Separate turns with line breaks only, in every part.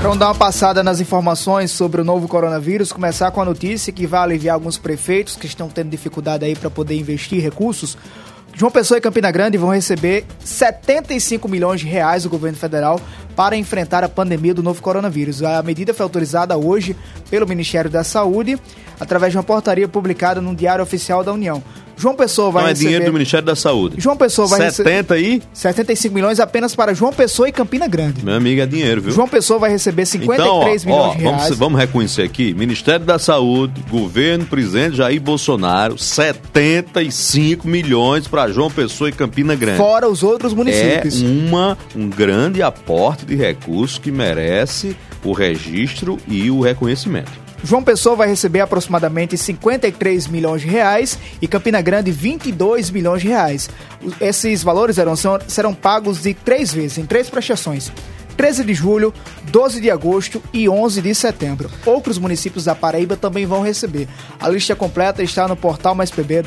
Vamos dar uma passada nas informações sobre o novo coronavírus, começar com a notícia que vai aliviar alguns prefeitos que estão tendo dificuldade aí para poder investir recursos. João Pessoa e Campina Grande vão receber 75 milhões de reais do governo federal para enfrentar a pandemia do novo coronavírus. A medida foi autorizada hoje pelo Ministério da Saúde, através de uma portaria publicada no Diário Oficial da União. João Pessoa vai receber...
dinheiro do Ministério da Saúde.
João Pessoa vai receber...
75
milhões apenas para João Pessoa e Campina Grande.
Meu amigo, é dinheiro, viu?
João Pessoa vai receber 53 milhões de reais.
Vamos reconhecer aqui, Ministério da Saúde, governo, presidente Jair Bolsonaro, 75 milhões para João Pessoa e Campina Grande.
Fora os outros municípios.
É um grande aporte de recursos que merece o registro e o reconhecimento.
João Pessoa vai receber aproximadamente 53 milhões de reais e Campina Grande 22 milhões de reais. Esses valores serão pagos de 3 vezes, em 3 prestações. 13 de julho, 12 de agosto e 11 de setembro. Outros municípios da Paraíba também vão receber. A lista completa está no portal Mais PB,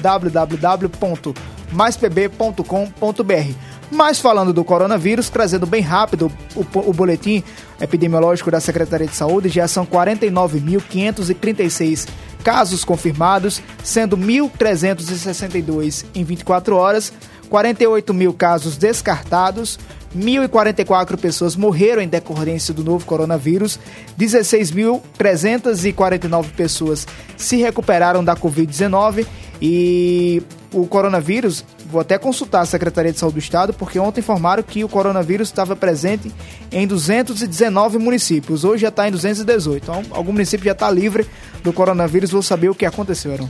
www.maispb.com.br. Mas falando do coronavírus, trazendo bem rápido o boletim epidemiológico da Secretaria de Saúde, já são 49.536 casos confirmados, sendo 1.362 em 24 horas, 48 mil casos descartados, 1.044 pessoas morreram em decorrência do novo coronavírus, 16.349 pessoas se recuperaram da Covid-19 e o coronavírus, vou até consultar a Secretaria de Saúde do Estado, porque ontem informaram que o coronavírus estava presente em 219 municípios, hoje já está em 218, então algum município já está livre do coronavírus, vou saber o que aconteceu, Aaron.